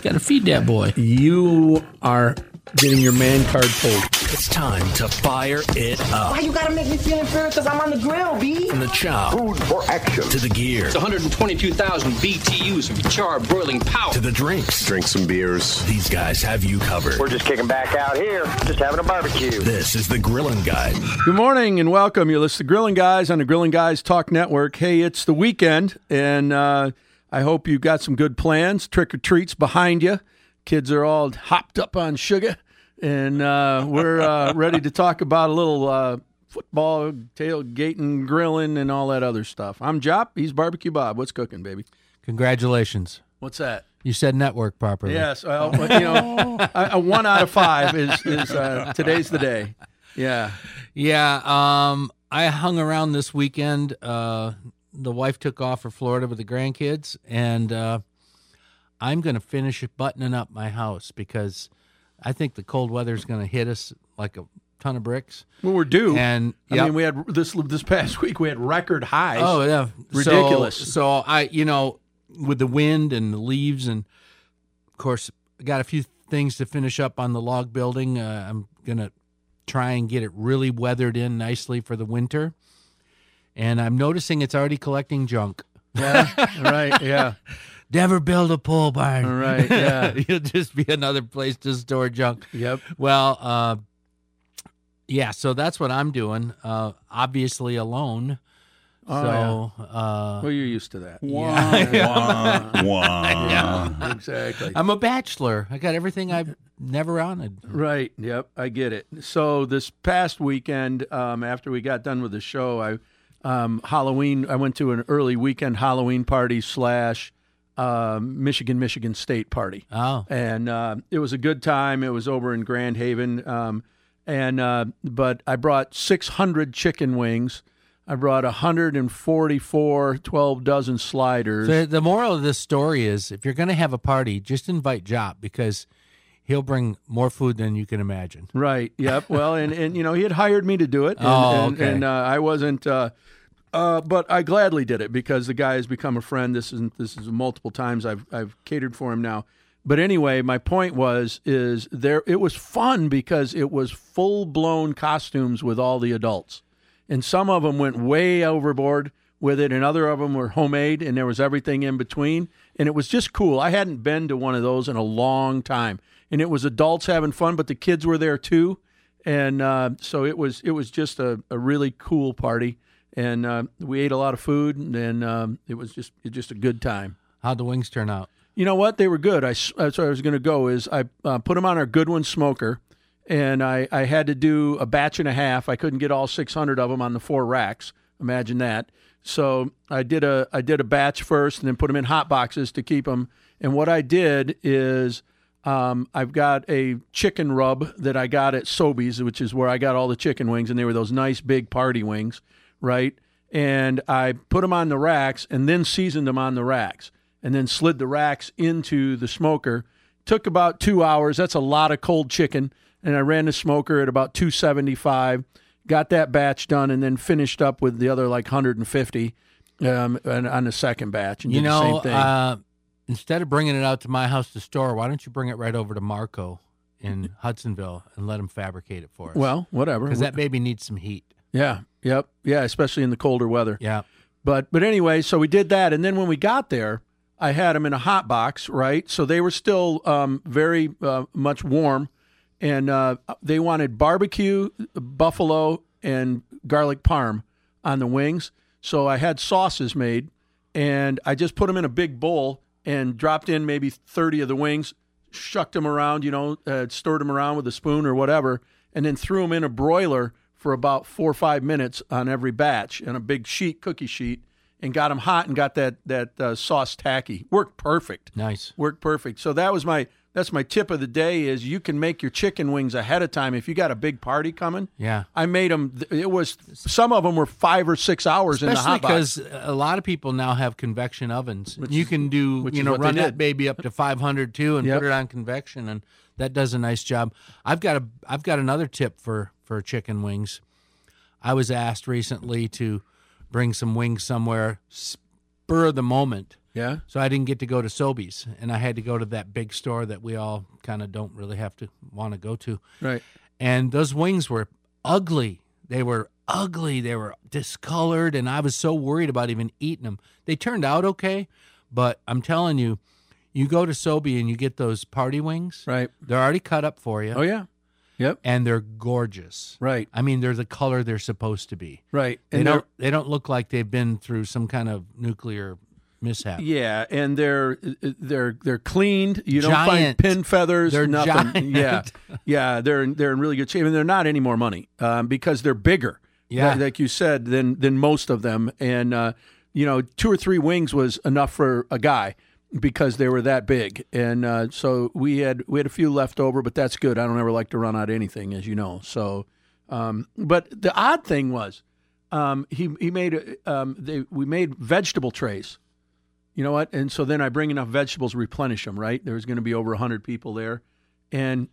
Got to feed that boy. You are getting your man card pulled. It's time to fire it up. Why you gotta make me feel inferior? Because I'm on the grill, B. From the chow Food for action. to the gear It's 122,000 BTUs of charred broiling power. to the drinks. Drink some beers. These guys have you covered. We're just kicking back out here, just having a barbecue. This is the Grillin' Guide. Good morning and welcome. You're listening to Grilling Guys on the Grilling Guys Talk Network. Hey, it's the weekend, and I hope you got some good plans. Trick or treats behind you. Kids are all hopped up on sugar, and we're ready to talk about a little football, tailgating, grilling, and all that other stuff. I'm Jop. He's Barbecue Bob. What's cooking, baby? Congratulations. What's that? You said network properly. Yes. Well, a 1 out of 5 is today's the day. Yeah. Yeah. I hung around this weekend. The wife took off for Florida with the grandkids, and I'm going to finish buttoning up my house because I think the cold weather is going to hit us like a ton of bricks. Well, we're due. And I mean, we had this past week. We had record highs. Oh yeah, Ridiculous. So I, with the wind and the leaves, and of course, I got a few things to finish up on the log building. I'm gonna try and get it really weathered in nicely for the winter. And I'm noticing it's already collecting junk. Yeah. Right. Yeah. Never build a pole barn. All right. Yeah. It'll just be another place to store junk. Yep. Well, yeah, so that's what I'm doing. Obviously alone. Oh, So, Well, you're used to that. yeah. Exactly. I'm a bachelor. I got everything I've never wanted. Right. Yep. I get it. So this past weekend, after we got done with the show, Halloween. I went to an early weekend Halloween party / Michigan State party. Oh. And it was a good time. It was over in Grand Haven. But I brought 600 chicken wings. I brought 144 12 dozen sliders. The moral of this story is if you're going to have a party, just invite Jop because he'll bring more food than you can imagine. Right. Yep. Well, and he had hired me to do it. Okay. And I wasn't, but I gladly did it because the guy has become a friend. This is multiple times I've catered for him now. But anyway, my point it was fun because it was full-blown costumes with all the adults. And some of them went way overboard with it, and other of them were homemade, and there was everything in between. And it was just cool. I hadn't been to one of those in a long time. And it was adults having fun, but the kids were there too. And so it was just a really cool party. And we ate a lot of food, and it was just a good time. How'd the wings turn out? You know what? They were good. That's where I was going to go is I put them on our Goodwin smoker, and I had to do a batch and a half. I couldn't get all 600 of them on the 4 racks. Imagine that. So I did a batch first and then put them in hot boxes to keep them. And what I did is I've got a chicken rub that I got at Sobeys, which is where I got all the chicken wings, and they were those nice big party wings, right? And I put them on the racks and then seasoned them on the racks. And then slid the racks into the smoker. Took about 2 hours. That's a lot of cold chicken. And I ran the smoker at about 275. Got that batch done and then finished up with the other like 150 on the second batch. And did the same thing. Instead of bringing it out to my house to store, why don't you bring it right over to Marco in Hudsonville and let him fabricate it for us? Well, whatever. Because that baby needs some heat. Yeah. Yep. Yeah, especially in the colder weather. Yeah. But anyway, so we did that. And then when we got there, I had them in a hot box, right? So they were still very much warm, and they wanted barbecue, buffalo, and garlic parm on the wings. So I had sauces made, and I just put them in a big bowl and dropped in maybe 30 of the wings, shucked them around, stirred them around with a spoon or whatever, and then threw them in a broiler for about 4 or 5 minutes on every batch in a big cookie sheet. And got them hot and got that sauce tacky. Worked perfect. Nice. Worked perfect. So that's my tip of the day is you can make your chicken wings ahead of time if you got a big party coming. Yeah. I made them. Some of them were 5 or 6 hours in the hot box. Because a lot of people now have convection ovens. You can run that baby up to 500 too and put it on convection, and that does a nice job. I've got another tip for chicken wings. I was asked recently to bring some wings somewhere, spur of the moment. Yeah. So I didn't get to go to Sobeys, and I had to go to that big store that we all kind of don't really have to want to go to. Right. And those wings were ugly. They were ugly. They were discolored, and I was so worried about even eating them. They turned out okay, but I'm telling you, you go to Sobe and you get those party wings. Right. They're already cut up for you. Oh, yeah. Yep. And they're gorgeous. Right. I mean, they're the color they're supposed to be. Right. They And don't look like they've been through some kind of nuclear mishap. yeah, and they're cleaned. You don't find Giant. pin feathers. They're nothing. giant. Yeah. They're in really good shape, and they're not any more money because they're bigger. Yeah. like you said, than most of them, and 2 or 3 wings was enough for a guy because they were that big, and so we had a few left over, but that's good. I don't ever like to run out of anything, as you know. So, but the odd thing was, we made vegetable trays. You know what? And so then I bring enough vegetables to replenish them, right? There was going to be over 100 people there. And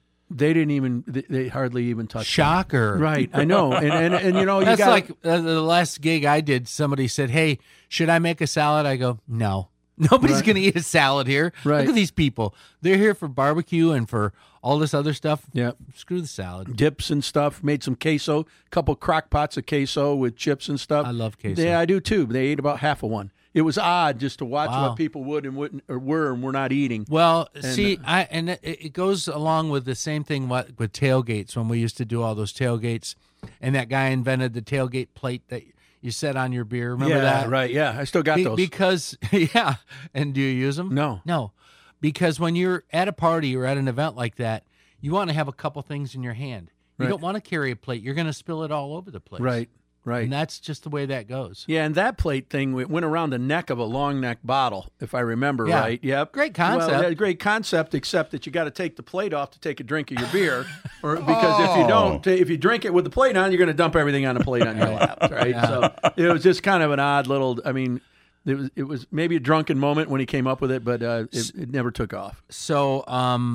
they hardly even touched Shocker. them. Right. I know. And you know, That's you got like the last gig I did. Somebody said, "Hey, should I make a salad?" I go, "No. Nobody's Right. going to eat a salad here. Right. Look at these people. They're here for barbecue and for all this other stuff. Yeah. Screw the salad." dips and stuff, made some queso, a couple crock pots of queso with chips and stuff. I love queso. Yeah, I do too. They ate about half of one. It was odd just to watch Wow. what people would and wouldn't or were and were not eating. Well, see, it goes along with the same thing with tailgates when we used to do all those tailgates, and that guy invented the tailgate plate that you set on your beer. Remember yeah, that? right. Yeah, I still got those. Because yeah, and do you use them? No. Because when you're at a party or at an event like that, you want to have a couple things in your hand. You Right. don't want to carry a plate. You're going to spill it all over the place. Right. And that's just the way that goes. Yeah, and that plate thing went around the neck of a long neck bottle, if I remember Yeah. right. Yep. Great concept. Well, yeah, great concept, except that you got to take the plate off to take a drink of your beer, or because if you don't, if you drink it with the plate on, you're going to dump everything on the plate on your lap, right? Yeah. So it was just kind of an odd little. I mean, it was maybe a drunken moment when he came up with it, but it never took off. So,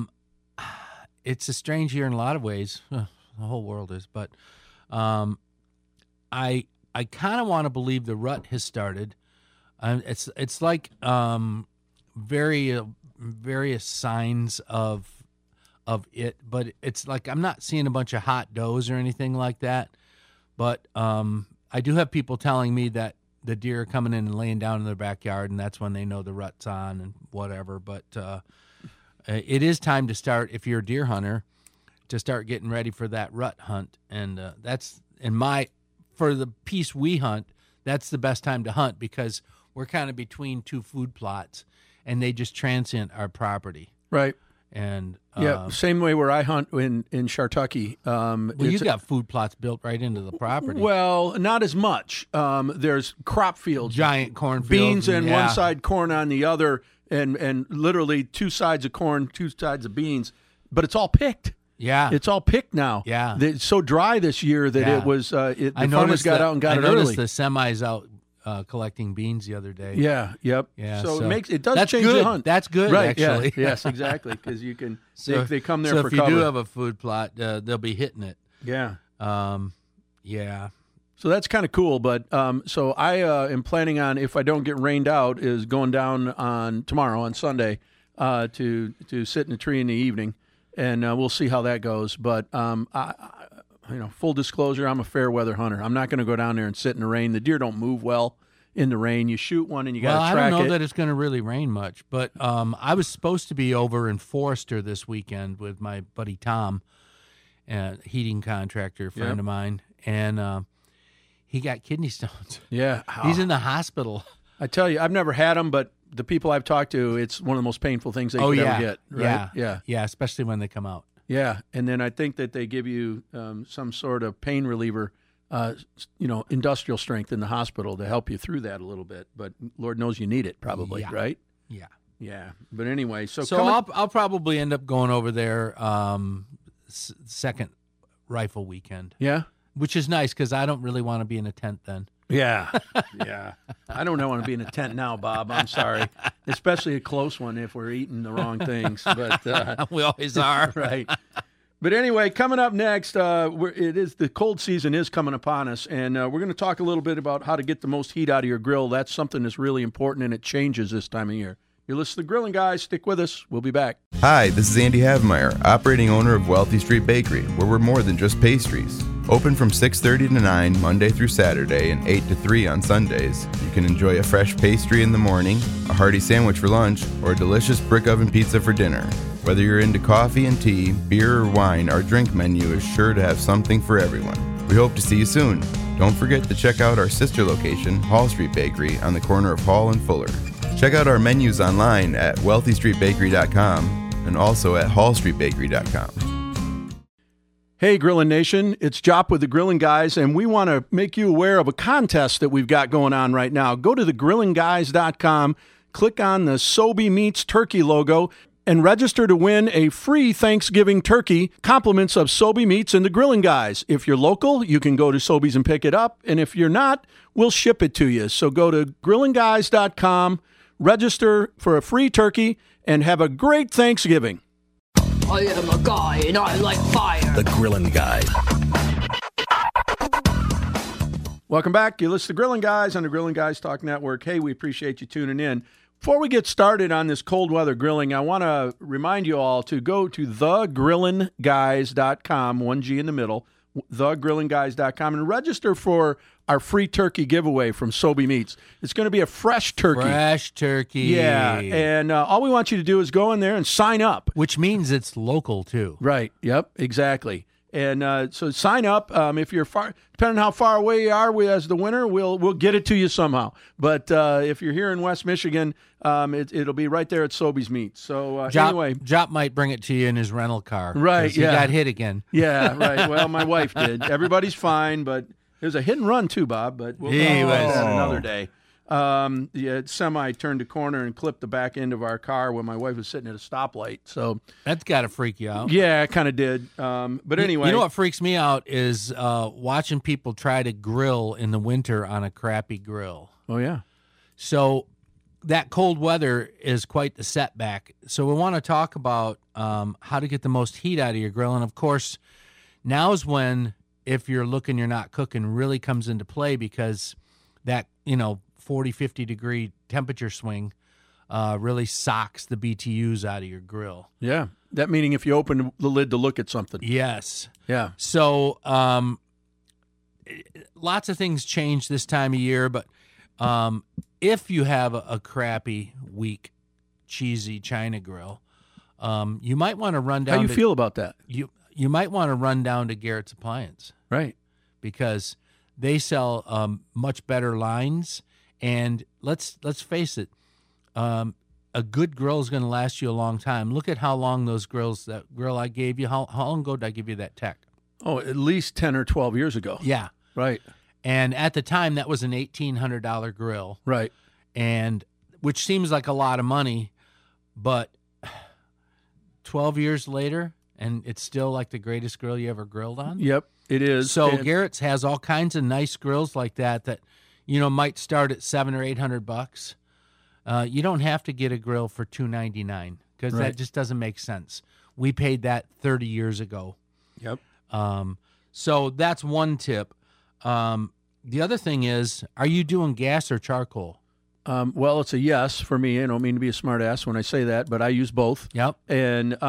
it's a strange year in a lot of ways. The whole world is, but I kind of want to believe the rut has started. It's like various signs of it, but it's like I'm not seeing a bunch of hot does or anything like that. But I do have people telling me that the deer are coming in and laying down in their backyard, and that's when they know the rut's on and whatever. But it is time to start, if you're a deer hunter, to start getting ready for that rut hunt. And that's for the piece we hunt, that's the best time to hunt because we're kind of between two food plots, and they just transient our property. Right. And Yeah. Same way where I hunt in Shartucky. well, you got food plots built right into the property. Well, not as much. There's crop fields, Giant cornfields, beans on yeah. one side, corn on the other, and literally 2 sides of corn, 2 sides of beans. But it's all picked. Yeah, It's all picked now. Yeah. It's so dry this year that Yeah. it was. The I farmers noticed got that- out and got I it early. noticed the semis out collecting beans the other day. Yeah. Yep. Yeah, So, so it does that's change good. the hunt. That's good, Right. actually. Yeah. Yes. Exactly. Because you can. So they come there so for if you cover. do have a food plot, they'll be hitting it. Yeah. Yeah. So that's kind of cool. But so I am planning on, if I don't get rained out, is going down on tomorrow on Sunday to sit in a tree in the evening, and we'll see how that goes. But full disclosure, I'm a fair weather hunter. I'm not going to go down there and sit in the rain. The deer don't move well in the rain. You shoot one and you got to Well, track I don't know it. that it's going to really rain much, but I was supposed to be over in Forester this weekend with my buddy Tom, a heating contractor friend Yep. of mine, and he got kidney stones. Yeah, He's in the hospital. I tell you, I've never had them, but the people I've talked to, it's one of the most painful things they could ever get. Right? Yeah, especially when they come out. Yeah, and then I think that they give you some sort of pain reliever, industrial strength in the hospital to help you through that a little bit. But Lord knows you need it, probably, Yeah. right? Yeah. Yeah. But anyway, so I'll probably end up going over there second rifle weekend, yeah, which is nice because I don't really want to be in a tent then. yeah, yeah. I don't want to be in a tent now, Bob. I'm sorry, especially a close one if we're eating the wrong things. But We always are. right. But anyway, coming up next, the cold season is coming upon us, and we're going to talk a little bit about how to get the most heat out of your grill. That's something that's really important, and it changes this time of year. You're listening to Grilling Guys. Stick with us. We'll be back. Hi, this is Andy Havemeyer, operating owner of Wealthy Street Bakery, where we're more than just pastries. Open from 6:30 to 9 Monday through Saturday and 8 to 3 on Sundays. You can enjoy a fresh pastry in the morning, a hearty sandwich for lunch, or a delicious brick oven pizza for dinner. Whether you're into coffee and tea, beer or wine, our drink menu is sure to have something for everyone. We hope to see you soon. Don't forget to check out our sister location, Hall Street Bakery, on the corner of Hall and Fuller. Check out our menus online at wealthystreetbakery.com and also at hallstreetbakery.com. Hey, Grillin' Nation, it's Jop with the Grilling Guys, and we want to make you aware of a contest that we've got going on right now. Go to thegrillinguys.com, click on the Sobe Meats Turkey logo, and register to win a free Thanksgiving turkey, compliments of Sobe Meats and the Grilling Guys. If you're local, you can go to Sobe's and pick it up, and if you're not, we'll ship it to you. So go to grillinguys.com, register for a free turkey, and have a great Thanksgiving. I am a guy and I like fire. The Grillin' Guy. Welcome back. You listen to Grilling Guys on the Grilling Guys Talk Network. Hey, we appreciate you tuning in. Before we get started on this cold weather grilling, I want to remind you all to go to thegrillinguys.com, one G in the middle, thegrillinguys.com, and register for our free turkey giveaway from Sobe Meats. It's going to be a fresh turkey. Fresh turkey. Yeah, and all we want you to do is go in there and sign up. Which means it's local, too. Right, yep, exactly. And so sign up. If you're far, depending on how far away you are, as the winner, we'll get it to you somehow. But if you're here in West Michigan, it'll be right there at Sobe's Meats. So anyway, Jop might bring it to you in his rental car. Right, He got hit again. Yeah, right. Well, my wife did. Everybody's fine, but it was a hit and run too, Bob. But we'll talk about that another day. The semi turned a corner and clipped the back end of our car when my wife was sitting at a stoplight. So That's got to freak you out. yeah, it kind of did. But anyway, You know what freaks me out is watching people try to grill in the winter on a crappy grill. Oh yeah. So that cold weather is quite the setback. So we want to talk about how to get the most heat out of your grill. And, of course, now's when, if you're looking, you're not cooking, really comes into play because that, 40, 50-degree temperature swing really socks the BTUs out of your grill. Yeah. That meaning if you open the lid to look at something. Yes. Yeah. So lots of things change this time of year, but if you have a crappy, weak, cheesy China grill, you might want to run down. How do you feel about that? You might want to run down to Garrett's Appliance, Right. because they sell much better lines. And let's face it, a good grill is going to last you a long time. Look at how long those grills, that grill I gave you, how long ago did I give you that tech? Oh, at least 10 or 12 years ago. Yeah. Right. And at the time, that was an $1,800 grill. Right. And which seems like a lot of money, but 12 years later, and it's still like the greatest grill you ever grilled on. Yep, it is. So And- Garrett's has all kinds of nice grills like that might start at $700 or $800. You don't have to get a grill for $299 because Right. that just doesn't make sense. We paid that 30 years ago. Yep. So that's one tip. The other thing is, are you doing gas or charcoal? Well, it's a yes for me. I don't mean to be a smart ass when I say that, but I use both. Yep. And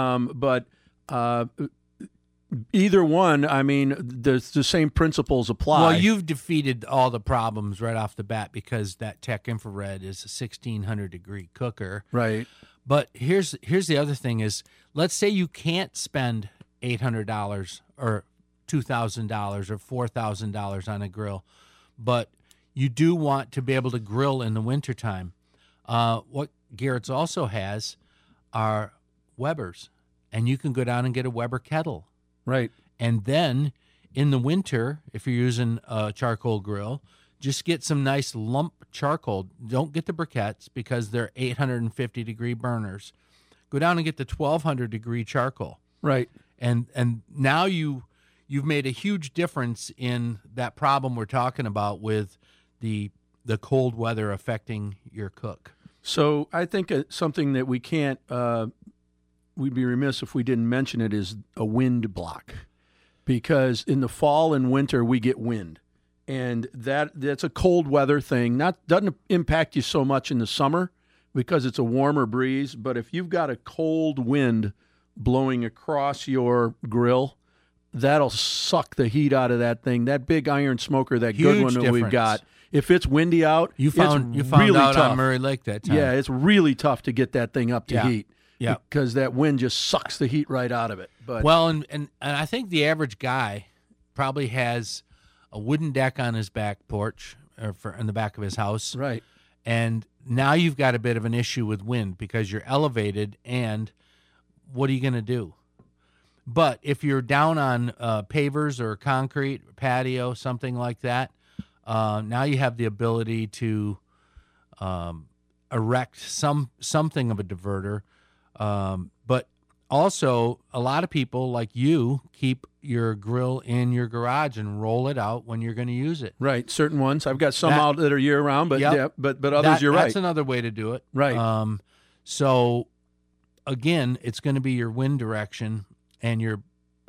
either one, I mean, the same principles apply. Well, you've defeated all the problems right off the bat because that Tech Infrared is a 1,600-degree cooker. Right. But here's the other thing is, let's say you can't spend $800 or $2,000 or $4,000 on a grill, but you do want to be able to grill in the wintertime. What Garrett's also has are Weber's, and you can go down and get a Weber kettle. Right. And then in the winter, if you're using a charcoal grill, just get some nice lump charcoal. Don't get the briquettes because they're 850-degree burners. Go down and get the 1,200-degree charcoal. Right. And now you've made a huge difference in that problem we're talking about with the cold weather affecting your cook. So I think something that we can't we'd be remiss if we didn't mention it, is a wind block. Because in the fall and winter, we get wind. And that's a cold weather thing. Doesn't impact you so much in the summer because it's a warmer breeze. But if you've got a cold wind blowing across your grill, that'll suck the heat out of that thing. That big iron smoker, that good one that we've got, if it's windy out, you found really out tough. on Murray Lake that time. Yeah, it's really tough to get that thing up to heat. Yeah, because that wind just sucks the heat right out of it. But and I think the average guy probably has a wooden deck on his back porch or in the back of his house. Right. And now you've got a bit of an issue with wind because you're elevated, and what are you going to do? But if you're down on pavers or concrete, patio, something like that, now you have the ability to erect something of a diverter. But also, a lot of people like you keep your grill in your garage and roll it out when you're going to use it. Right, certain ones. I've got some out that are year round, but but others, you're right. That's another way to do it. Right. So again, it's going to be your wind direction and your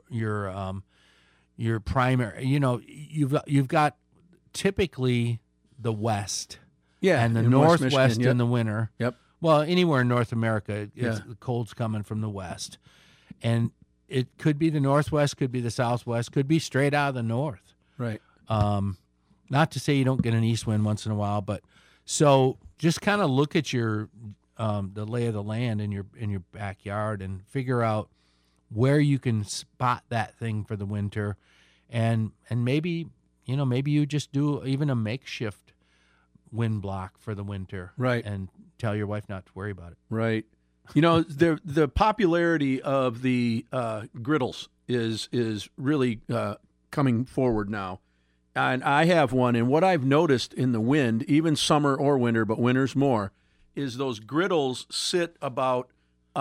primary. You've got typically the west, and the northwest in the winter. Yep. Well, anywhere in North America, the cold's coming from the west. And it could be the northwest, could be the southwest, could be straight out of the north. Right. Not to say you don't get an east wind once in a while, but so just kind of look at your the lay of the land in your backyard and figure out where you can spot that thing for the winter, and maybe you just do even a makeshift wind block for the winter, right? And tell your wife not to worry about it, right? The popularity of the griddles is really coming forward now, and I have one. And what I've noticed in the wind, even summer or winter, but winter's more, is those griddles sit about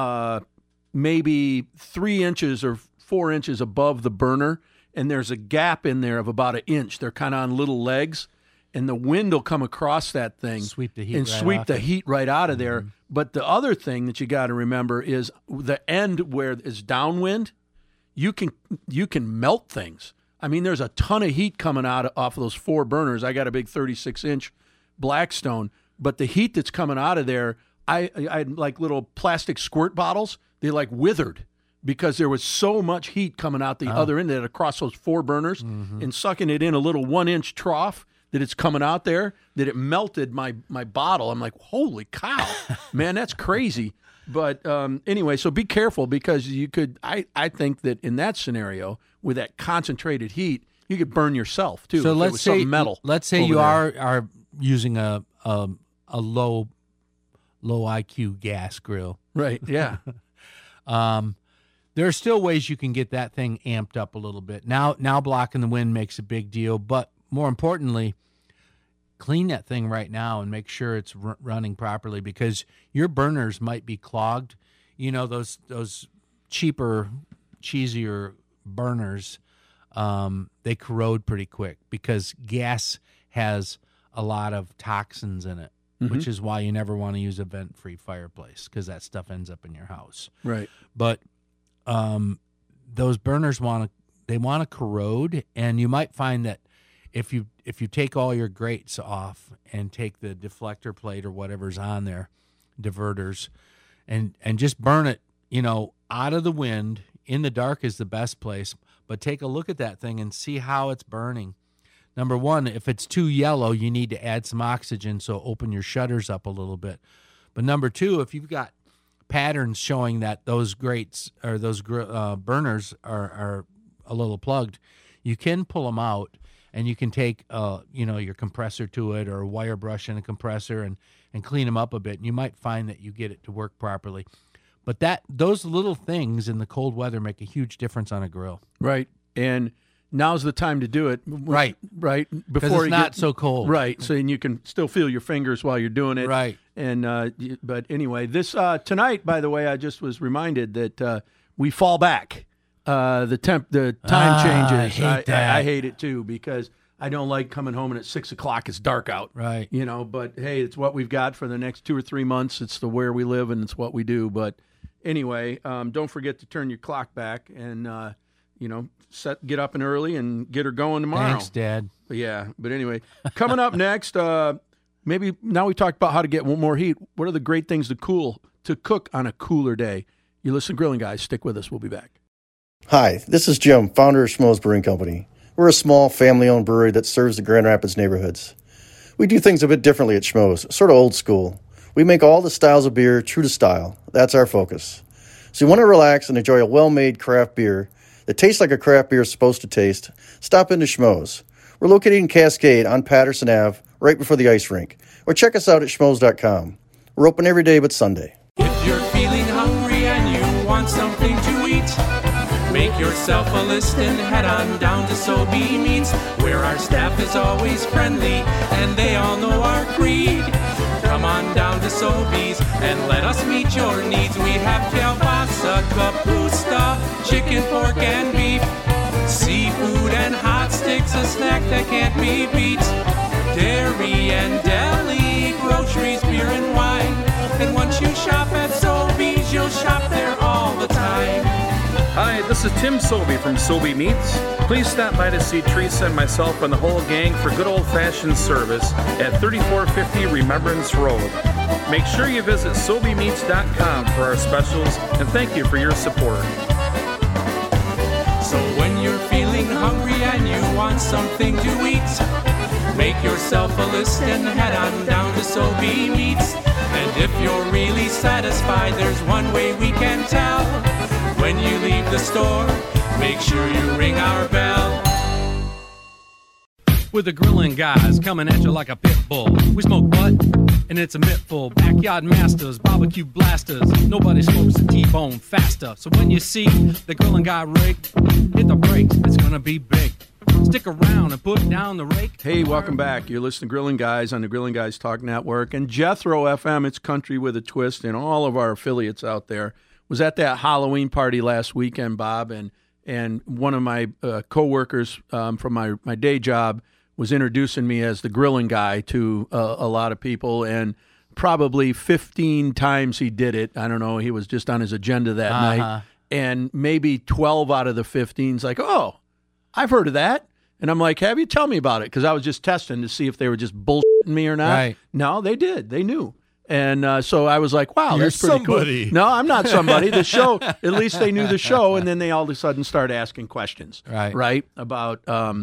maybe 3 inches or 4 inches above the burner, and there's a gap in there of about an inch. They're kind of on little legs. And the wind will come across that thing, sweep the heat heat right out of there. But the other thing that you got to remember is the end where it's downwind, you can melt things. I mean, there's a ton of heat coming off of those 4 burners. I got a big 36-inch Blackstone, but the heat that's coming out of there, I had like little plastic squirt bottles. They like withered because there was so much heat coming out the other end that across those 4 burners and sucking it in a little 1-inch trough. That it's coming out there, that it melted my bottle. I'm like, holy cow, man, that's crazy. But anyway, so be careful because you could, I think that in that scenario, with that concentrated heat, you could burn yourself too. So let's say metal. Let's say you are using a low IQ gas grill. Right, yeah. There are still ways you can get that thing amped up a little bit. Now blocking the wind makes a big deal, but more importantly, clean that thing right now and make sure it's running properly because your burners might be clogged. You know, those cheaper, cheesier burners, they corrode pretty quick because gas has a lot of toxins in it, which is why you never want to use a vent-free fireplace because that stuff ends up in your house. Right. But those burners want to corrode, and you might find that if you take all your grates off and take the deflector plate or whatever's on there, diverters, and just burn it, out of the wind, in the dark is the best place, but take a look at that thing and see how it's burning. Number one, if it's too yellow, you need to add some oxygen, so open your shutters up a little bit. But number two, if you've got patterns showing that those grates or those burners are a little plugged, you can pull them out. And you can take, your compressor to it or a wire brush and a compressor and clean them up a bit. And you might find that you get it to work properly. But those little things in the cold weather make a huge difference on a grill. Right. And now's the time to do it. Right. Right. Before it's not so cold. Right. So and you can still feel your fingers while you're doing it. Right. And but anyway, this tonight, by the way, I just was reminded that we fall back. The time changes. I hate it too because I don't like coming home and at 6 o'clock it's dark out. Right. But hey, it's what we've got for the next 2 or 3 months. It's where we live and it's what we do. But anyway, don't forget to turn your clock back and get up and early and get her going tomorrow. Thanks, Dad. But anyway, coming up next, maybe now we talked about how to get more heat. What are the great things to cook on a cooler day? You listen to Grilling Guys. Stick with us. We'll be back. Hi, this is Jim, founder of Schmoes Brewing Company. We're a small, family-owned brewery that serves the Grand Rapids neighborhoods. We do things a bit differently at Schmoes, sort of old school. We make all the styles of beer true to style. That's our focus. So you want to relax and enjoy a well-made craft beer that tastes like a craft beer is supposed to taste? Stop into Schmoes. We're located in Cascade on Patterson Ave, right before the ice rink. Or check us out at schmoes.com. We're open every day but Sunday. If you're feeling hungry and you want something to eat, make yourself a list and head on down to Sobey Meats, where our staff is always friendly and they all know our creed. Come on down to Sobey's and let us meet your needs. We have kielbasa, kapusta, chicken, pork, and beef, seafood and hot sticks, a snack that can't be beat, dairy and deli, groceries, beer and wine. And once you shop at Sobey's, you'll shop there all the time. Hi, this is Tim Sobey from Sobey Meats. Please stop by to see Teresa and myself and the whole gang for good old-fashioned service at 3450 Remembrance Road. Make sure you visit SobeyMeats.com for our specials, and thank you for your support. So when you're feeling hungry and you want something to eat, make yourself a list and head on down to Sobey Meats. And if you're really satisfied, there's one way we can tell. When you leave the store, make sure you ring our bell. With the Grilling Guys coming at you like a pit bull. We smoke butt, and it's a mittful. Backyard masters, barbecue blasters. Nobody smokes a T-bone faster. So when you see the Grilling Guy rig, hit the brakes, it's gonna be big. Stick around and put down the rake. Hey, welcome back. You're listening to Grilling Guys on the Grilling Guys Talk Network. And Jethro FM, it's country with a twist, and all of our affiliates out there. Was at that Halloween party last weekend, Bob, and one of my coworkers from my day job was introducing me as the Grilling Guy to a lot of people, and probably 15 times he did it. I don't know. He was just on his agenda that night, and maybe 12 out of the 15's like, oh, I've heard of that. And I'm like, have you? Tell me about it, because I was just testing to see if they were just bullshitting me or not. Right. No, they did. They knew. And so I was like, wow, You're that's pretty somebody. cool. No, I'm not somebody. The show, at least they knew the show, and then they all of a sudden start asking questions. Right. About,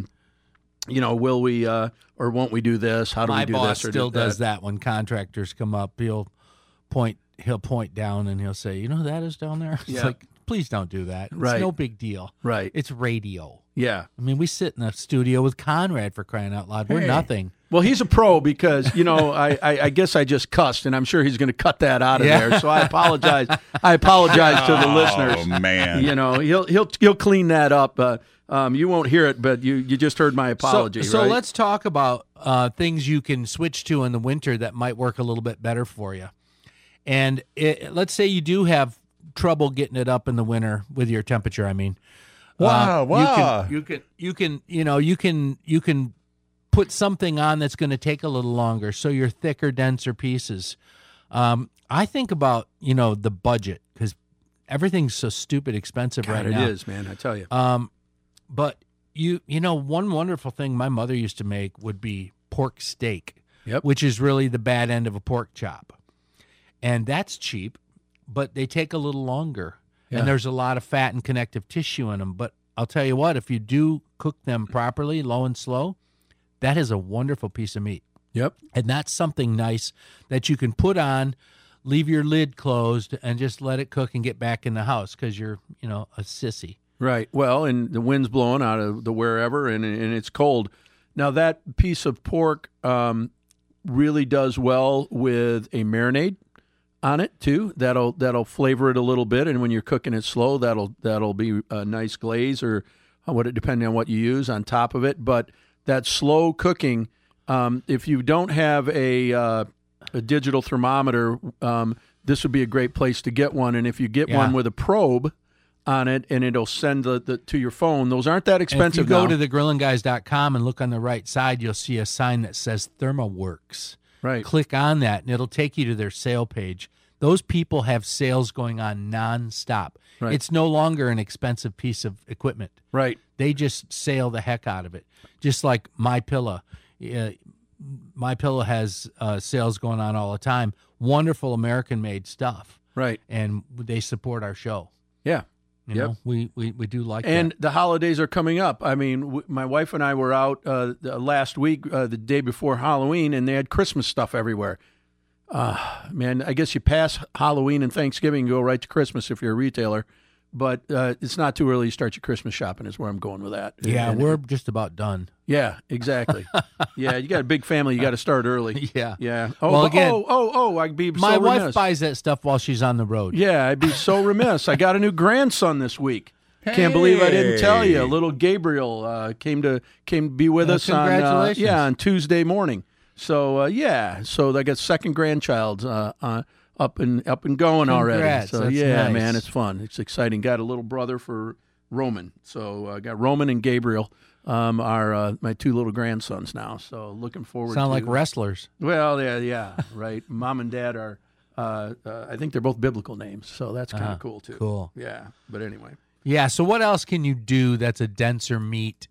will we or won't we do this? How do we do this? My boss or still do does that when contractors come up. He'll point down and he'll say, you know who that is down there? It's like, please don't do that. It's Right. no big deal. Right. It's radio. Yeah. I mean, we sit in a studio with Conrad, for crying out loud. We're nothing. Well, he's a pro because, I guess I just cussed, and I'm sure he's going to cut that out of there. So I apologize. I apologize to the listeners. Oh, man. He'll clean that up. You won't hear it, but you just heard my apology. So right? let's talk about things you can switch to in the winter that might work a little bit better for you. And let's say you do have trouble getting it up in the winter with your temperature. I mean, Wow. You can put something on that's going to take a little longer, so your thicker, denser pieces. I think about the budget, because everything's so stupid expensive right now. It is, man. I tell you. But one wonderful thing my mother used to make would be pork steak, which is really the bad end of a pork chop, and that's cheap, but they take a little longer. Yeah. And there's a lot of fat and connective tissue in them. But I'll tell you what, if you do cook them properly, low and slow, that is a wonderful piece of meat. Yep. And that's something nice that you can put on, leave your lid closed, and just let it cook and get back in the house because you're, a sissy. Right. Well, and the wind's blowing out of the wherever, and it's cold. Now, that piece of pork really does well with a marinade on it too. That'll flavor it a little bit, and when you're cooking it slow, that'll be a nice glaze, or depending on what you use on top of it. But that slow cooking, if you don't have a digital thermometer, this would be a great place to get one. And if you get one with a probe on it, and it'll send the to your phone, those aren't that expensive. And if you go now. to thegrillandguys.com and look on the right side, you'll see a sign that says ThermoWorks. Right. Click on that, and it'll take you to their sale page. those people have sales going on nonstop. Right. It's no longer an expensive piece of equipment. Right. They just sale the heck out of it. Just like MyPillow. MyPillow has sales going on all the time. Wonderful American-made stuff. Right. And they support our show. Yeah. You know, we do like that. And the holidays are coming up. I mean, my wife and I were out last week, the day before Halloween, and they had Christmas stuff everywhere. Man, I guess you pass Halloween and Thanksgiving and go right to Christmas if you're a retailer. But it's not too early to start your Christmas shopping is where I'm going with that. Yeah, we're just about done. Yeah, exactly. Yeah, you got a big family. You got to start early. Yeah. Yeah. Well, again, I'd be my so wife remiss. buys that stuff while she's on the road. Yeah, I'd be so remiss. I got a new grandson this week. Can't believe I didn't tell you. Little Gabriel came to be with us congratulations. on Tuesday morning. So so I got second grandchild up and going already. Congrats, So that's yeah, nice. man, it's fun. It's exciting. Got a little brother for Roman. So I got Roman and Gabriel are my two little grandsons now. So looking forward. Sound to like wrestlers. Well, yeah, right. Mom and Dad are. I think they're both biblical names, so that's kind of cool too. Cool. Yeah, but anyway. Yeah. So what else can you do that's a denser meat?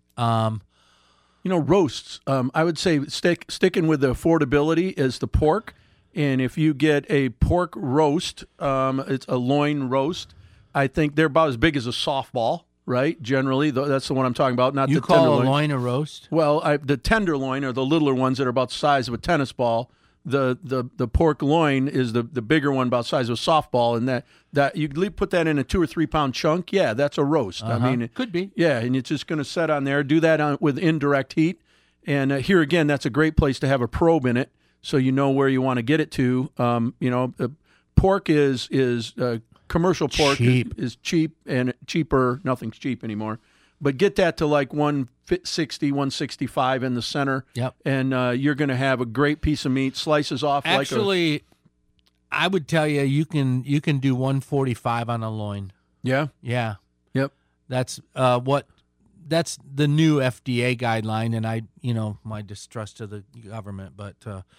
Roasts. I would say sticking with the affordability is the pork. And if you get a pork roast, it's a loin roast. I think they're about as big as a softball, right? Generally, that's the one I'm talking about. Not You the call tenderloin. a loin a roast? Well, the tenderloin are the littler ones that are about the size of a tennis ball. The pork loin is the bigger one, about the size of a softball, and that you put that in a 2 or 3 pound chunk. Yeah, that's a roast. I mean, could be. Yeah, and it's just going to set on there. Do that with indirect heat, and here again, that's a great place to have a probe in it, so you know where you want to get it to. Pork is commercial pork is cheap and cheaper. Nothing's cheap anymore. But get that to like 160, 165 in the center. Yep. And you're going to have a great piece of meat. Slices off Actually, I would tell you you can do 145 on a loin. Yeah. Yeah. Yep. That's that's the new FDA guideline, and my distrust of the government, but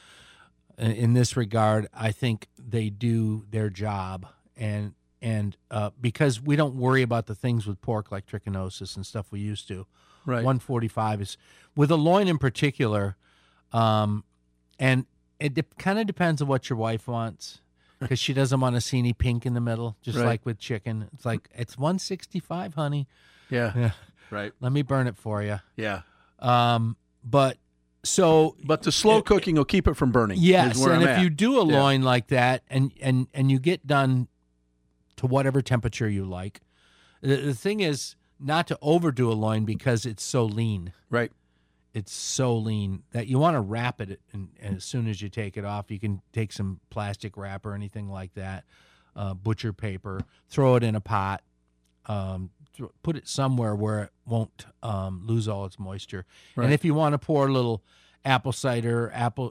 in this regard, I think they do their job, and because we don't worry about the things with pork like trichinosis and stuff we used to. Right. 145 is with a loin in particular, and it kind of depends on what your wife wants, because she doesn't want to see any pink in the middle, just Right. like with chicken. It's like, it's 165, honey. Yeah. Right. Let me burn it for you. Yeah. But the slow cooking will keep it from burning. Yes, is where and I'm if at. you do a loin like that, and you get done to whatever temperature you like, the thing is not to overdo a loin because it's so lean. Right. It's so lean that you want to wrap it, and as soon as you take it off, you can take some plastic wrap or anything like that, butcher paper, throw it in a pot, put it somewhere where it won't lose all its moisture. Right. And if you want to pour a little apple cider, apple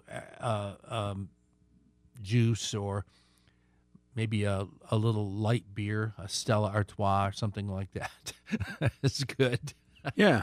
juice, or maybe a little light beer, a Stella Artois or something like that, it's good. Yeah.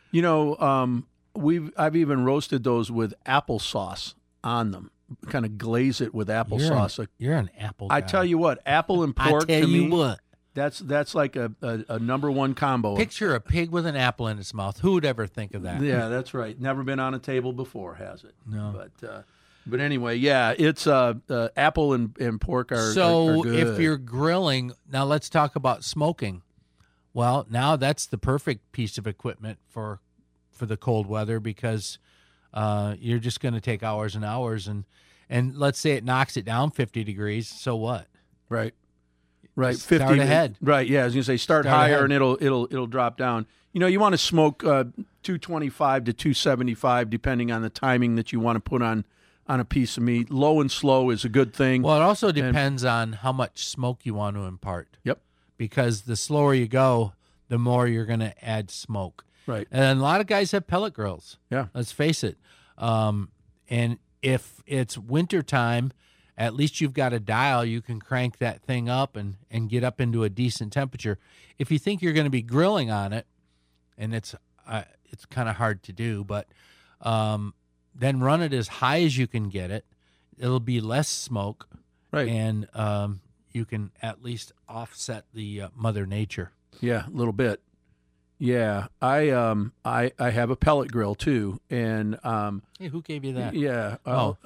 I've even roasted those with applesauce on them. Kind of glaze it with applesauce. You're an apple guy. I tell you what, apple and pork. I tell to you me, what. That's like a number one combo. Picture a pig with an apple in its mouth. Who would ever think of that? Yeah, that's right. Never been on a table before, has it? No. But anyway, yeah, it's apple and pork are So are good. if you're grilling, now let's talk about smoking. Well, now that's the perfect piece of equipment for the cold weather, because you're just going to take hours and hours, and let's say it knocks it down 50 degrees. So what? Right. Start 50 ahead. Right. Yeah, I was going to say start higher and it'll drop down. You want to smoke 225 to 275 depending on the timing that you want to put on a piece of meat. Low and slow is a good thing. Well, it also depends on how much smoke you want to impart. Yep. Because the slower you go, the more you're going to add smoke. Right. And a lot of guys have pellet grills. Yeah. Let's face it. And if it's wintertime, at least you've got a dial. You can crank that thing up and get up into a decent temperature. If you think you're going to be grilling on it, and it's kind of hard to do, but then run it as high as you can get it. It'll be less smoke, Right. And you can at least offset the Mother Nature. Yeah, a little bit. Yeah, I have a pellet grill too, and hey, who gave you that? Yeah,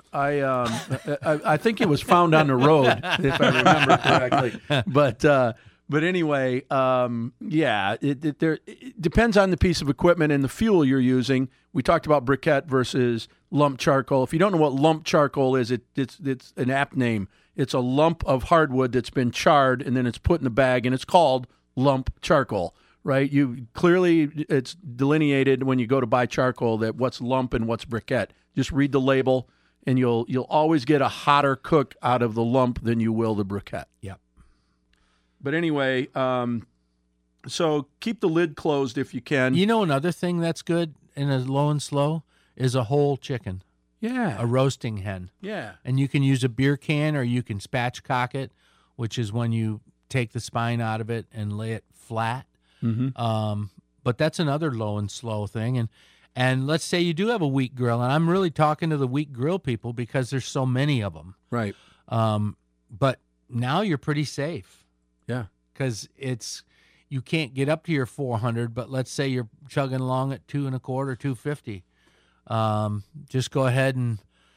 I think it was found on the road, if I remember correctly. But anyway, yeah, it depends on the piece of equipment and the fuel you're using. We talked about briquette versus lump charcoal. If you don't know what lump charcoal is, it's an apt name. It's a lump of hardwood that's been charred and then it's put in a bag, and it's called lump charcoal. Right, it's delineated when you go to buy charcoal that what's lump and what's briquette. Just read the label, and you'll always get a hotter cook out of the lump than you will the briquette. Yep. But anyway, so keep the lid closed if you can. You know, another thing that's good in a low and slow is a whole chicken. Yeah. A roasting hen. Yeah. And you can use a beer can, or you can spatchcock it, which is when you take the spine out of it and lay it flat. Mm-hmm. But that's another low and slow thing. And let's say you do have a weak grill, and I'm really talking to the weak grill people because there's so many of them. Right. But now you're pretty safe. Yeah. Because you can't get up to your 400, but let's say you're chugging along at 2.25, 250. Just go ahead and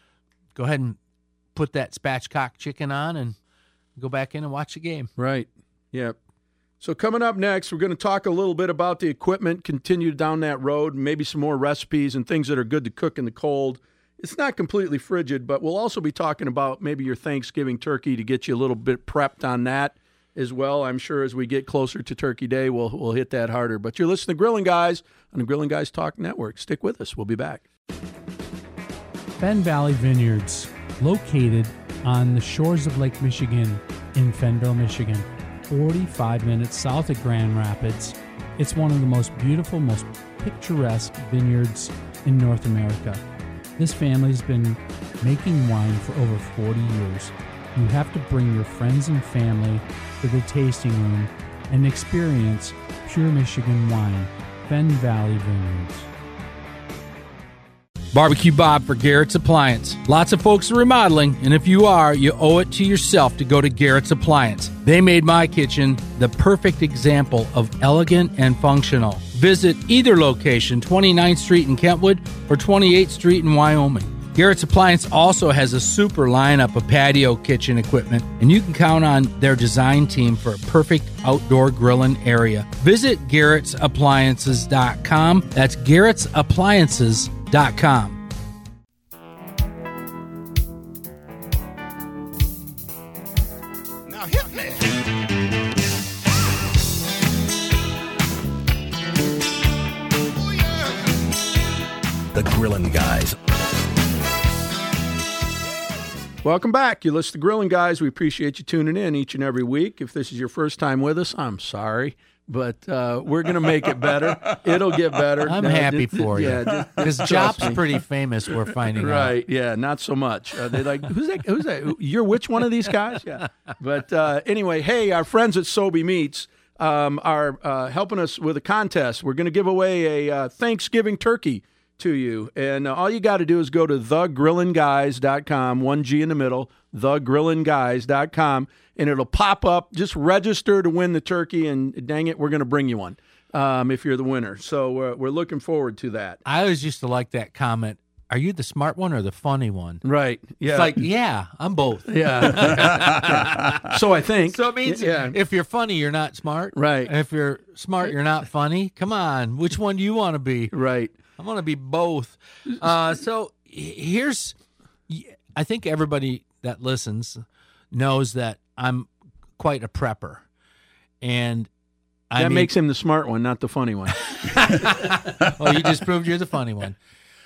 put that spatchcock chicken on and go back in and watch the game. Right. Yep. So coming up next, we're going to talk a little bit about the equipment, continue down that road, maybe some more recipes and things that are good to cook in the cold. It's not completely frigid, but we'll also be talking about maybe your Thanksgiving turkey to get you a little bit prepped on that as well. I'm sure as we get closer to Turkey Day, we'll hit that harder. But you're listening to Grilling Guys on the Grilling Guys Talk Network. Stick with us. We'll be back. Fenn Valley Vineyards, located on the shores of Lake Michigan in Fennville, Michigan. 45 minutes south of Grand Rapids. It's one of the most beautiful, most picturesque vineyards in North America. This family's been making wine for over 40 years. You have to bring your friends and family to the tasting room and experience pure Michigan wine. Fenn Valley Vineyards. Barbecue Bob for Garrett's Appliance. Lots of folks are remodeling, and if you are, you owe it to yourself to go to Garrett's Appliance. They made my kitchen the perfect example of elegant and functional. Visit either location, 29th Street in Kentwood or 28th Street in Wyoming. Garrett's Appliance also has a super lineup of patio kitchen equipment, and you can count on their design team for a perfect outdoor grilling area. Visit Garrett'sAppliances.com. That's Garrett'sAppliances.com. Now hit me. The Grillin' Guys. Welcome back. You listen to Grilling Guys. We appreciate you tuning in each and every week. If this is your first time with us, I'm sorry, but we're going to make it better. It'll get better. I'm happy for you. Because Jop's pretty famous, we're finding out. Right, yeah, not so much. They're like, who's that? You're which one of these guys? Yeah. But anyway, hey, our friends at Sobey Meats are helping us with a contest. We're going to give away a Thanksgiving turkey to you. And all you got to do is go to thegrillinguys.com, one G in the middle, thegrillinguys.com, and it'll pop up. Just register to win the turkey, and dang it, we're going to bring you one if you're the winner. So we're looking forward to that. I always used to like that comment. Are you the smart one or the funny one? Right. Yeah. It's like, yeah, I'm both. Yeah. So I think. So it means if you're funny, you're not smart. Right. If you're smart, you're not funny. Come on. Which one do you want to be? Right. I want to be both. So here's, I think everybody that listens knows that I'm quite a prepper. And that makes him the smart one, not the funny one. Well, you just proved you're the funny one.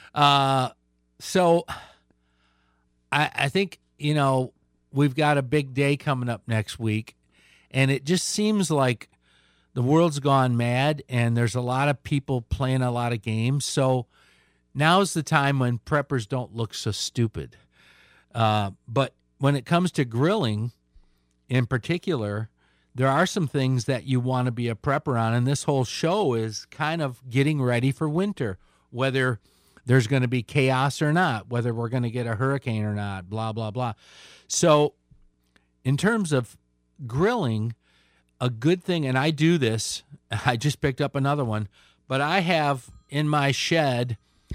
So I think, we've got a big day coming up next week, and it just seems like the world's gone mad, and there's a lot of people playing a lot of games. So now's the time when preppers don't look so stupid. But when it comes to grilling in particular, there are some things that you want to be a prepper on, and this whole show is kind of getting ready for winter, whether there's going to be chaos or not, whether we're going to get a hurricane or not, blah, blah, blah. So in terms of grilling, a good thing, and I do this, I just picked up another one, but I have in my shed,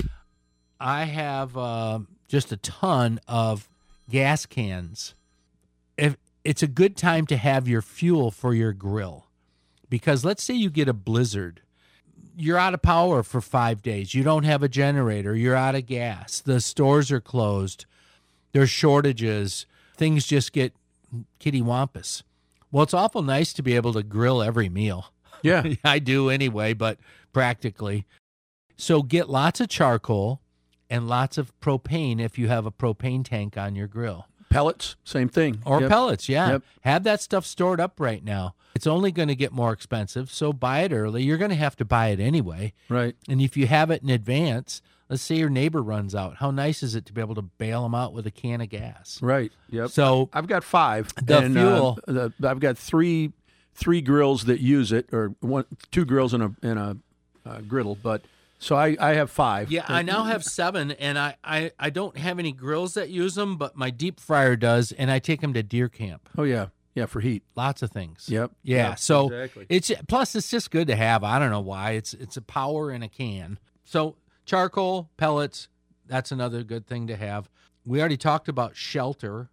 I have just a ton of gas cans. If it's a good time to have your fuel for your grill, because let's say you get a blizzard. You're out of power for 5 days. You don't have a generator. You're out of gas. The stores are closed. There's shortages. Things just get kittywampus. Well, it's awful nice to be able to grill every meal. Yeah. I do anyway, but practically. So get lots of charcoal and lots of propane if you have a propane tank on your grill. Pellets, same thing. Or Yep. pellets, yeah. Yep. Have that stuff stored up right now. It's only going to get more expensive, so buy it early. You're going to have to buy it anyway. Right. And if you have it in advance, let's say your neighbor runs out. How nice is it to be able to bail them out with a can of gas? Right. Yep. So I've got 5. The fuel. I've got three grills that use it, or 2 grills and a griddle. But so I have 5. Yeah, I now have 7, and I don't have any grills that use them, but my deep fryer does, and I take them to deer camp. Oh yeah. Yeah, for heat. Lots of things. Yep. Yeah. Yep, So exactly. it's just good to have. I don't know why. It's a power in a can. So charcoal, pellets, that's another good thing to have. We already talked about shelter.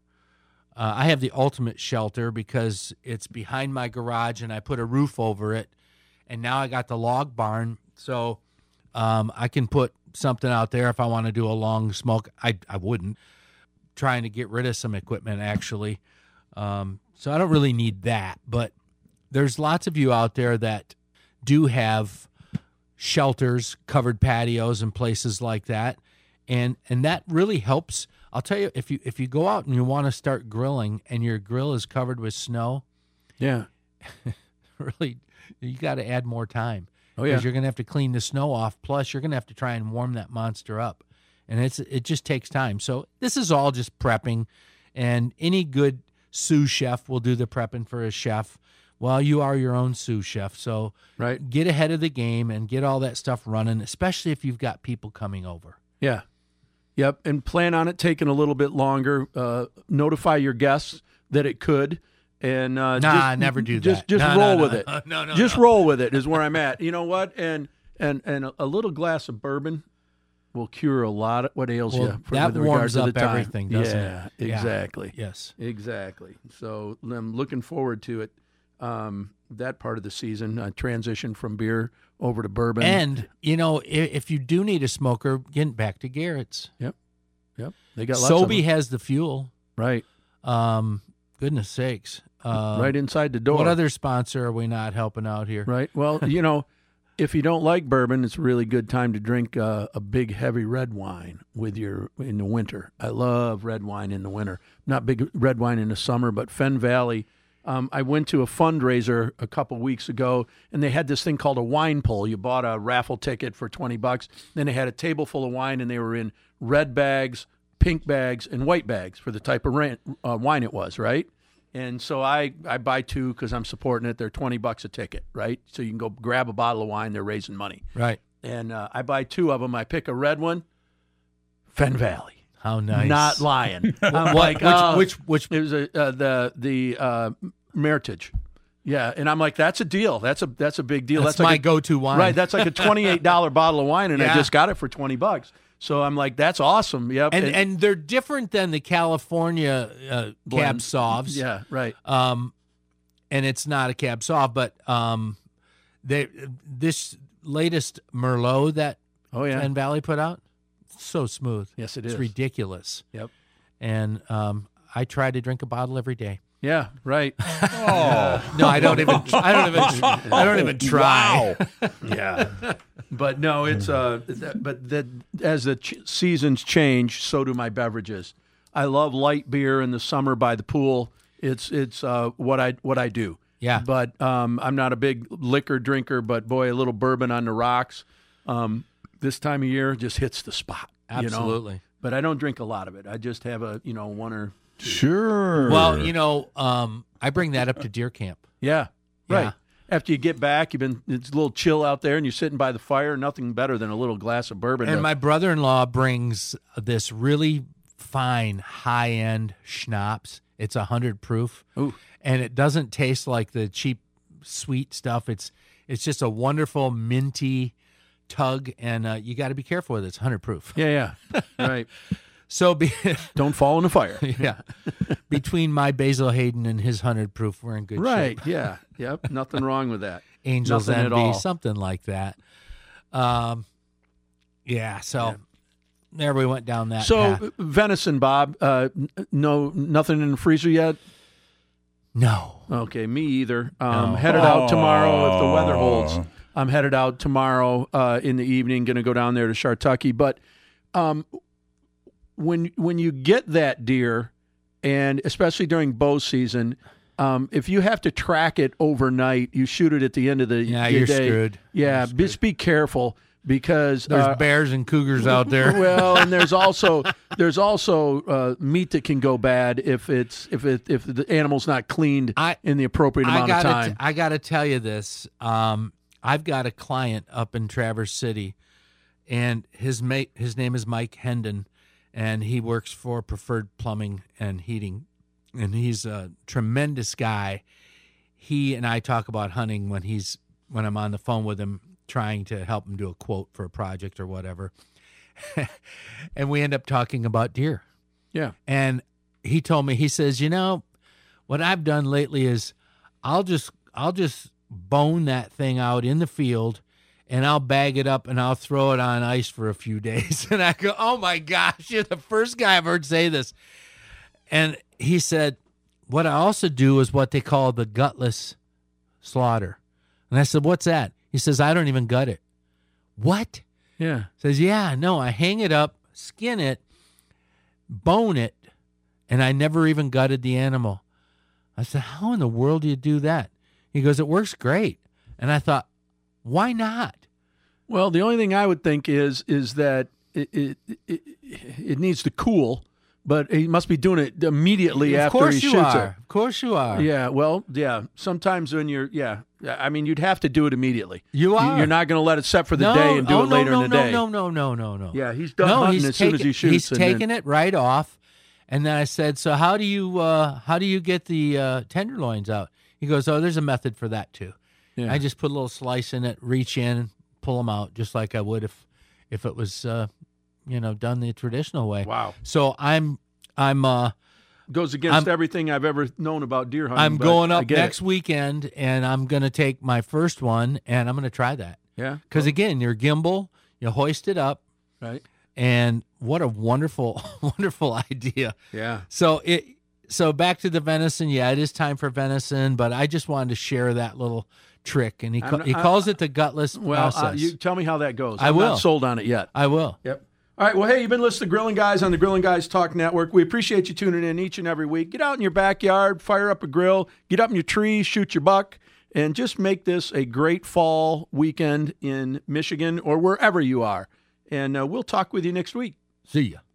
I have the ultimate shelter because it's behind my garage and I put a roof over it. And now I got the log barn. So I can put something out there if I want to do a long smoke. I wouldn't. Trying to get rid of some equipment, actually. So I don't really need that, but there's lots of you out there that do have shelters, covered patios, and places like that, and that really helps. I'll tell you, if you go out and you want to start grilling and your grill is covered with snow, yeah, really, you got to add more time. Oh yeah, because you're going to have to clean the snow off. Plus, you're going to have to try and warm that monster up, and it just takes time. So this is all just prepping, and any good sous chef will do the prepping for a chef. Well, you are your own sous chef, so right. Get ahead of the game and get all that stuff running, especially if you've got people coming over. Yeah. Yep, and plan on it taking a little bit longer. Notify your guests that it could, and never do that. Just roll with it. No, just roll with it is where I'm at. You know what? And a little glass of bourbon will cure a lot of what ails you. That with warms regards to up the time. everything, doesn't it? Yeah, exactly. Yes, exactly. So I'm looking forward to it. That part of the season, transition from beer over to bourbon. And if you do need a smoker, get back to Garrett's. Yep. They got lots of Sobe them. has the fuel. Right. Goodness sakes. Right inside the door. What other sponsor are we not helping out here? Right. Well, if you don't like bourbon, it's a really good time to drink a big, heavy red wine in the winter. I love red wine in the winter. Not big red wine in the summer, but Fenn Valley. I went to a fundraiser a couple weeks ago, and they had this thing called a wine pull. You bought a raffle ticket for $20. Then they had a table full of wine, and they were in red bags, pink bags, and white bags for the type of wine it was, right? And so I buy 2 because I'm supporting it. They're $20 a ticket, right? So you can go grab a bottle of wine. They're raising money. Right. And I buy 2 of them. I pick a red one, Fenn Valley. How nice. Not lying. I'm which it was the Meritage. Yeah, and I'm like, that's a deal. That's a big deal. That's like my go-to wine. Right, that's like a $28 bottle of wine, and I just got it for $20. So I'm like, that's awesome. Yep. And they're different than the California Cab Sauvs. Yeah, right. And it's not a Cab Sauv, but this latest Merlot that Fenn Valley put out, so smooth. Yes, it is. It's ridiculous. Yep. And I try to drink a bottle every day. Yeah, right. Oh no, I don't even try. Wow. Yeah, but no, it's as the seasons change, so do my beverages. I love light beer in the summer by the pool. It's what I do. Yeah, but I'm not a big liquor drinker. But boy, a little bourbon on the rocks this time of year just hits the spot. Absolutely. But I don't drink a lot of it. I just have one or. Sure. Well, I bring that up to deer camp. Yeah, right. Yeah. After you get back, it's a little chill out there, and you're sitting by the fire. Nothing better than a little glass of bourbon. And my brother-in-law brings this really fine, high-end schnapps. It's 100 proof. Ooh. And it doesn't taste like the cheap sweet stuff. It's just a wonderful minty tug, and you got to be careful with it. It's 100 proof. Yeah. Right. So don't fall in the fire. Yeah. Between my Basil Hayden and his 100 proof, we're in good Right. shape. Yeah. Yep. Nothing wrong with that. Angel's Nothing at Envy, all. something like that. So there we went down that path. Venison, Bob, nothing in the freezer yet? No. Okay, me either. Headed out tomorrow if the weather holds. I'm headed out tomorrow in the evening, going to go down there to Shartucky. But when you get that deer, and especially during bow season, if you have to track it overnight, you shoot it at the end of the you're day. screwed. Yeah, just be careful because there's bears and cougars out there. Well, and there's also meat that can go bad if the animal's not cleaned in the appropriate amount of time. I got to tell you this. I've got a client up in Traverse City, and his name is Mike Hendon, and he works for Preferred Plumbing and Heating, and he's a tremendous guy. He and I talk about hunting when I'm on the phone with him, trying to help him do a quote for a project or whatever. And we end up talking about deer. Yeah. And he told me, he says, what I've done lately is I'll just bone that thing out in the field, and I'll bag it up and I'll throw it on ice for a few days. And I go, oh my gosh, you're the first guy I've heard say this. And he said, what I also do is what they call the gutless slaughter. And I said, what's that? He says, I don't even gut it. What? Yeah. Says, yeah, no, I hang it up, skin it, bone it, and I never even gutted the animal. I said, how in the world do you do that? He goes, it works great. And I thought, why not? Well, the only thing I would think is that it needs to cool, but he must be doing it immediately after he shoots it. Of course you are. Yeah, well, yeah. Sometimes when you'd have to do it immediately. You are. You're not going to let it set for the day and do it later in the day. No. Yeah, he's done hunting as soon as he shoots. He's taking it right off. And then I said, so how do you get the tenderloins out? He goes, oh, there's a method for that too. Yeah. I just put a little slice in it, reach in, pull them out, just like I would if it was done the traditional way. Wow. So I'm goes against everything I've ever known about deer hunting. I'm going up next weekend, and I'm going to take my first one, and I'm going to try that. Yeah. Because again, your gimbal, you hoist it up, right? And what a wonderful, wonderful idea. Yeah. So back to the venison. Yeah, it is time for venison, but I just wanted to share that little trick, and he calls it the gutless process. You tell me how that goes. I will. I'm not sold on it yet. I will. Yep. All right, well, hey, you've been listening to Grilling Guys on the Grilling Guys Talk Network. We appreciate you tuning in each and every week. Get out in your backyard, fire up a grill, get up in your tree, shoot your buck, and just make this a great fall weekend in Michigan or wherever you are. And we'll talk with you next week. See ya.